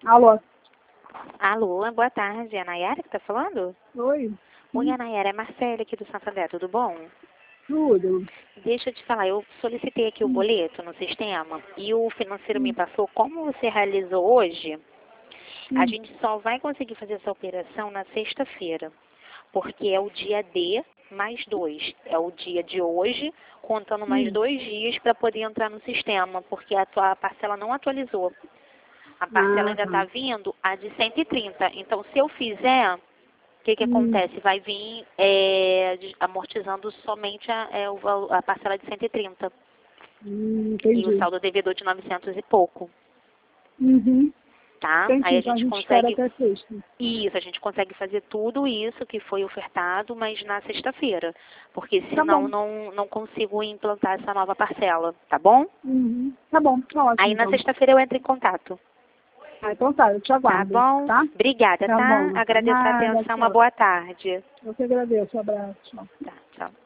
Alô? Alô, boa tarde. É a Nayara que tá falando? Oi? Oi, a Nayara, é Marcele aqui do Santander, tudo bom? Tudo. Deixa eu te falar, eu solicitei aqui o boleto no sistema e o financeiro me passou como você realizou hoje. A gente só vai conseguir fazer essa operação na sexta-feira, porque é o dia D mais 2. É o dia de hoje, contando mais 2 dias para poder entrar no sistema, porque a tua parcela não atualizou. A parcela ainda está vindo a de 130. Então, se eu fizer, o que acontece? Vai vir amortizando somente a parcela de 130. Entendi. E o saldo devedor de 900 e pouco. Uhum. Tá? Entendi. Aí a Então a gente gente espera consegue... até sexta. Isso, a gente consegue fazer tudo isso que foi ofertado, mas na sexta-feira. Porque Tá senão bom. não consigo implantar essa nova parcela. Tá bom? Uhum. Tá bom, tá ótimo Aí na então. sexta-feira eu entro em contato. Então tá, eu te Tá aguardo, bom? tá? Obrigada, Tá tá? bom. Agradeço a Nada, atenção. Uma tchau. boa tarde. Eu que agradeço. Um abraço. Tchau. Tá, tchau.